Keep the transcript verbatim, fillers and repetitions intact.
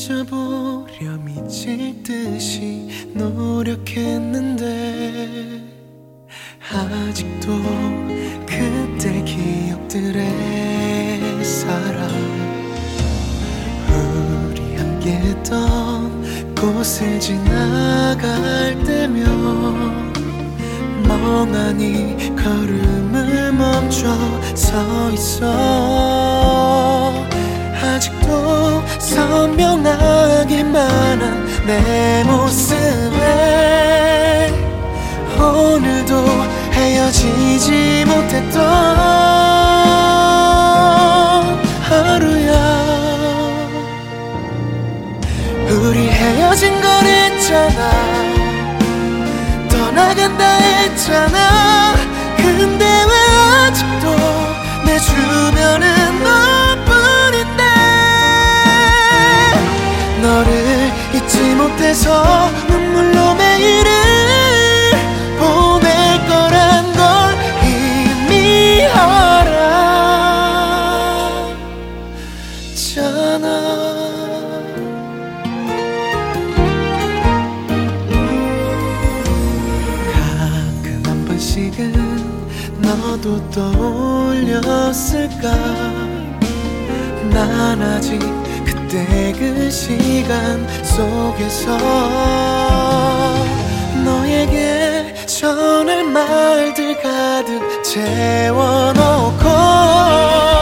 잊어보려 미칠 듯이 노력했는데 아직도 그때 기억들에 살아. 우리 함께했던 곳을 지나갈 때면 멍하니 걸음을 멈춰 서 있어. 아직도 선명하기만 한 내 모습에 오늘도 헤어지지 못했던 하루야. 우리 헤어진 걸 했잖아, 떠나간다 했잖아. 근데 왜 아직도 내 주변은 너뿐인데 너를 잊지 못해서 눈물로 매일을 보낼 거란 걸 이미 알았잖아. 너도 떠올렸을까? 난 아직 그때 그 시간 속에서 너에게 전할 말들 가득 채워놓고